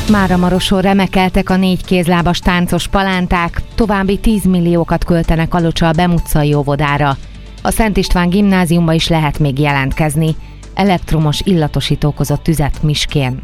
Máramaroson remekeltek a 4 kézlábas táncos palánták, további 10 milliókat költenek Kalocsa a Bem utcai óvodára. A Szent István gimnáziumba is lehet még jelentkezni. Elektromos illatosító okozott tüzet Miskén.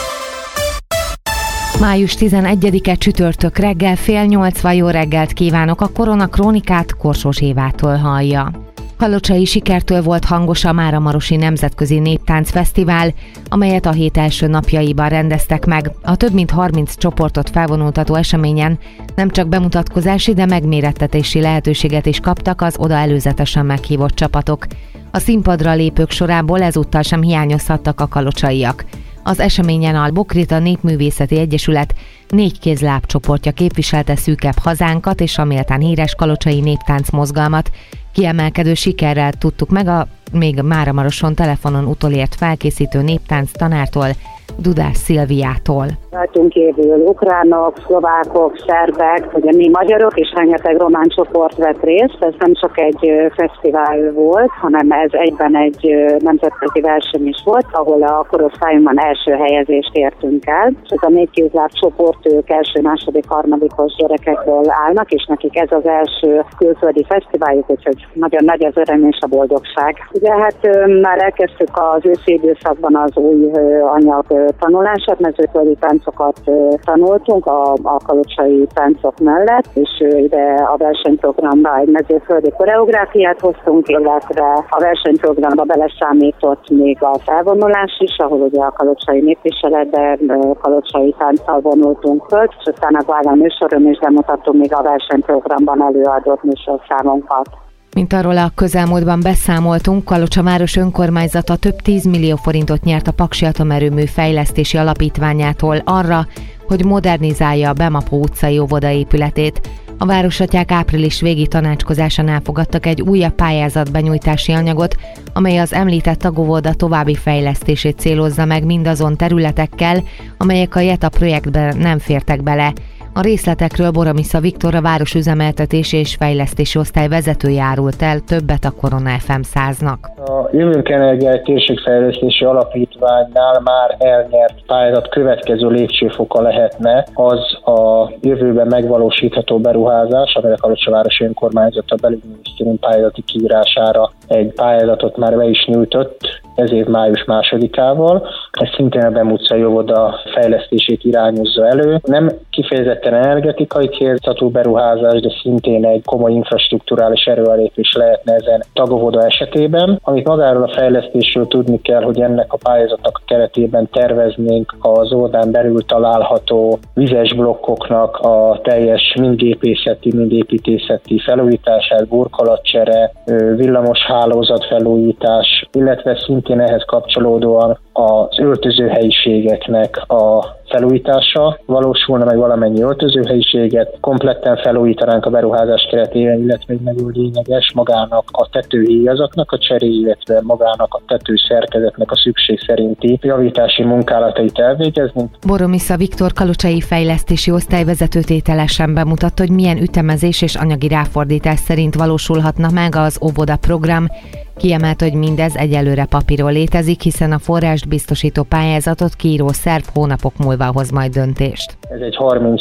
Május 11-e csütörtök reggel 7:30 jó reggelt kívánok, a Korona Krónikát Korsós Évától hallja. Kalocsai sikertől volt hangos a Máramarosi Nemzetközi Néptáncfesztivál, amelyet a hét első napjaiban rendeztek meg. A több mint 30 csoportot felvonultató eseményen nem csak bemutatkozási, de megmérettetési lehetőséget is kaptak az oda előzetesen meghívott csapatok. A színpadra lépők sorából ezúttal sem hiányozhattak a kalocsaiak. Az eseményen a Bokrita Népművészeti Egyesület 4 kézláb csoportja képviselte szűkebb hazánkat és a méltán híres kalocsai néptánc mozgalmat. Kiemelkedő sikerrel tudtuk meg a még Máramaroson telefonon utolért felkészítő néptánc tanártól, Dudás Szilviától. Rajtunk kívül ukránok, szlovákok, szerbek, ugye mi magyarok és rengeteg román csoport vett részt. Ez nem csak egy fesztivál volt, hanem ez egyben egy nemzetközi verseny is volt, ahol a korosztályunkban első helyezést értünk el. Ez a 4 kézláb csoport, ők első, második, harmadikos gyerekekből állnak, és nekik ez az első külföldi fesztiváljuk, úgyhogy nagyon nagy az öröm és a boldogság. Ugye hát már elkezdtük az őszi időszakban az új anyag tanulását, mezőföldi táncokat tanultunk a kalocsai táncok mellett, és ide a versenyprogramba egy mezőföldi koreográfiát hoztunk, illetve a versenyprogramba beleszámított még a felvonulás is, ahol ugye a kalocsai népviseletben kalocsai tánccal vonultunk föl, és aztán a Gála műsoron is bemutattunk még a versenyprogramban előadott műsorszámunkat. Mint arról a közelmúltban beszámoltunk, Kalocsa város önkormányzata több 10 millió forintot nyert a Paksi Atomerőmű Fejlesztési Alapítványától arra, hogy modernizálja a Bemapó utcai óvoda épületét. A városatyák április végi tanácskozásán elfogadtak egy újabb pályázatbenyújtási anyagot, amely az említett tagóvoda további fejlesztését célozza meg mindazon területekkel, amelyek a JETA projektben nem fértek bele. A részletekről Boromisza Viktor, a városüzemeltetési és fejlesztési osztály vezetője árult el többet a Korona FM 100-nak. A Jövőnk Energiái Térségfejlesztési Alapítványnál már elnyert pályázat következő lépcsőfoka lehetne az a jövőben megvalósítható beruházás, amely a Kalocsa városi önkormányzata belügyminisztérium pályázati kiírására egy pályázatot már be is nyújtott ez év május 2-ával. Ez szintén a Bem utcai óvoda fejlesztését irányozza elő. Nem kifejezetten energetikai célzatú beruházás, de szintén egy komoly infrastrukturális erőrelépés lehetne ezen tagóvoda esetében. Amit magáról a fejlesztésről tudni kell, hogy ennek a pályázatnak a keretében terveznénk az óvodán belül található vizes blokkoknak a teljes mind gépészeti, mind építészeti felújítását, burkolatcsere, villamos hálózat felújítás, illetve szintén ehhez kapcsolódóan az öltözőhelyiségeknek a felújítása valósulna meg, valamennyi öltözőhelyiséget, kompletten felújítanánk a beruházás keretében, illetve egy nagyon lényeges magának a tetőhíjazatnak a cseréje, illetve magának a tetőszerkezetnek a szükség szerinti javítási munkálatait elvégezni. Boromisza Viktor kalocsai fejlesztési osztályvezető tételesen bemutatta, hogy milyen ütemezés és anyagi ráfordítás szerint valósulhatna meg az óvoda program. Kiemelt, hogy mindez egyelőre papíron létezik, hiszen a forrást biztosító pályázatot kiíró szerv hónapok múlva hoz majd döntést. Ez egy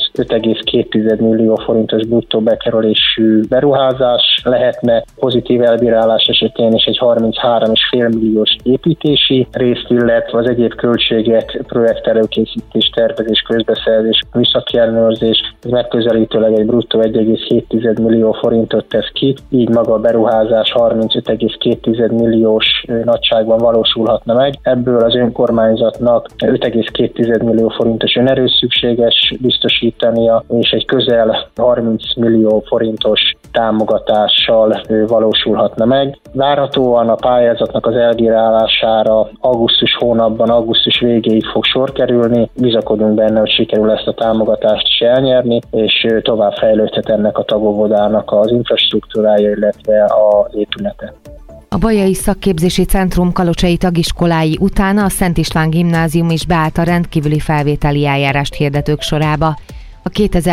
35,2 millió forintos bruttó bekerülésű beruházás lehetne, pozitív elbírálás esetén is egy 33,5 milliós építési részt, illetve az egyéb költségek, projektelőkészítés, tervezés, közbeszerzés, műszaki ellenőrzés, megközelítőleg egy bruttó 1,7 millió forintot tesz ki, így maga a beruházás 35,2 milliós nagyságban valósulhatna meg. Ebből az önkormányzatnak 5,2 millió forintos önerő szükséges biztosítania, és egy közel 30 millió forintos támogatással valósulhatna meg. Várhatóan a pályázatnak az elbírálására augusztus hónapban, augusztus végéig fog sor kerülni. Bizakodunk benne, hogy sikerül ezt a támogatást is elnyerni, és tovább fejlődhet ennek a tagóvodának az infrastruktúrája, illetve az épülete. A Bajai Szakképzési Centrum kalocsai tagiskolái után a Szent István Gimnázium is beállt a rendkívüli felvételi eljárást hirdetők sorába. A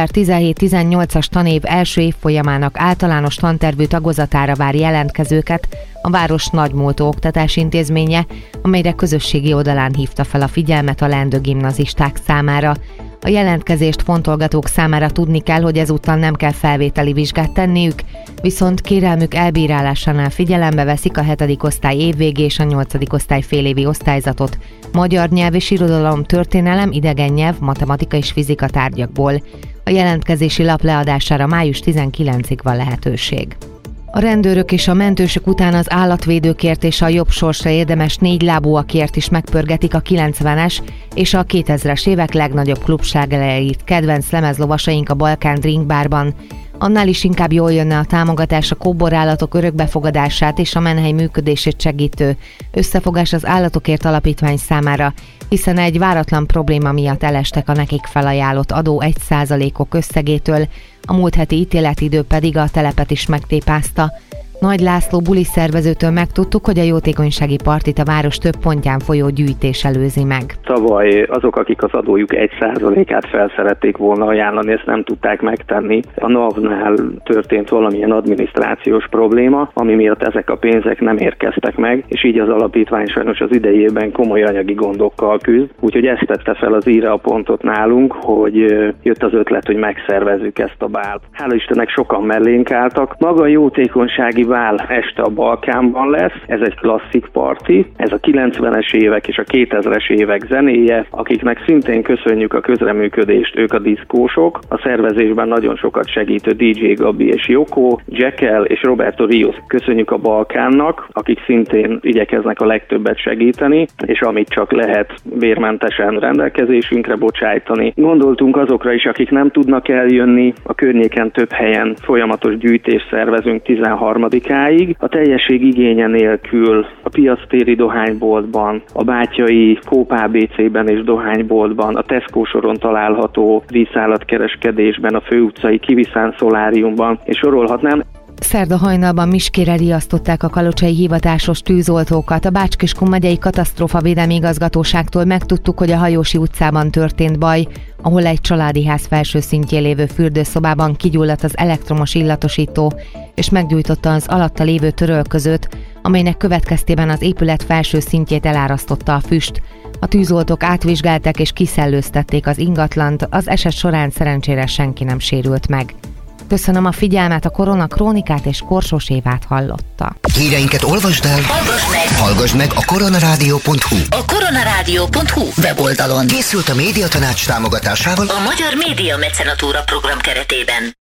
2017-18-as tanév első évfolyamának általános tantervű tagozatára vár jelentkezőket a város Nagymúltó Oktatási Intézménye, amelyre közösségi oldalán hívta fel a figyelmet a leendő gimnazisták számára. A jelentkezést fontolgatók számára tudni kell, hogy ezúttal nem kell felvételi vizsgát tenniük, viszont kérelmük elbírálásánál figyelembe veszik a 7. osztály évvégi és a 8. osztály félévi osztályzatot, magyar nyelv és irodalom, történelem, idegen nyelv, matematika és fizika tárgyakból. A jelentkezési lap leadására május 19-ig van lehetőség. A rendőrök és a mentősök után az állatvédőkért és a jobb sorsra érdemes négylábúakért is megpörgetik a 90-es és a 2000-es évek legnagyobb klubslágereit kedvenc lemezlovasaink a Balkán Drink Barban. Annál is inkább jól jönne a támogatás a kóborállatok örökbefogadását és a menhely működését segítő összefogás az Állatokért Alapítvány számára, hiszen egy váratlan probléma miatt elestek a nekik felajánlott adó 1%-ok összegétől, a múlt heti ítéletidő pedig a telepet is megtépázta. Nagy László buli szervezőtől megtudtuk, hogy a jótékonysági partit a város több pontján folyó gyűjtés előzi meg. Tavaly azok, akik az adójuk 1%-át felszerették volna ajánlani, ezt nem tudták megtenni. A NAV-nál történt valamilyen adminisztrációs probléma, ami miatt ezek a pénzek nem érkeztek meg, és így az alapítvány sajnos az idejében komoly anyagi gondokkal küzd. Úgyhogy ezt tette fel az íre a pontot nálunk, hogy jött az ötlet, hogy megszervezzük ezt a bált. Hála Istennek sokan mellénk álltak. Maga a jótékonysági bál este a Balkánban lesz, ez egy klasszik parti, ez a 90-es évek és a 2000-es évek zenéje, akiknek szintén köszönjük a közreműködést, ők a diszkósok, a szervezésben nagyon sokat segítő DJ Gabi és Joko, Jekyll és Roberto Rios. Köszönjük a Balkánnak, akik szintén igyekeznek a legtöbbet segíteni, és amit csak lehet bérmentesen rendelkezésünkre bocsájtani. Gondoltunk azokra is, akik nem tudnak eljönni, a környéken több helyen folyamatos gyűjtést szervezünk 13-ig. A teljesség igénye nélkül a piactéri dohányboltban, a bátyai Kóp ABC-ben és dohányboltban, a Tesco soron található vízállatkereskedésben, a főutcai Kiviszán szoláriumban, és sorolhatnám. Szerda hajnalban Miskére riasztották a kalocsai hivatásos tűzoltókat. A Bács-Kiskun megyei katasztrófavédelmi igazgatóságtól megtudtuk, hogy a Hajósi utcában történt baj, ahol egy családi ház felső szintjén lévő fürdőszobában kigyulladt az elektromos illatosító, és meggyújtotta az alatta lévő törölközőt, amelynek következtében az épület felső szintjét elárasztotta a füst. A tűzoltók átvizsgálták és kiszellőztették az ingatlant, az eset során szerencsére senki nem sérült meg. Köszönöm a figyelmet, a Korona Krónikát és Korsós Évát hallotta. Híreinket olvasd el, hallgass meg a koronarádió.hu. A koronarádió.hu weboldalon. Készült a Médiatanács támogatásával a Magyar Média Mecenatúra program keretében.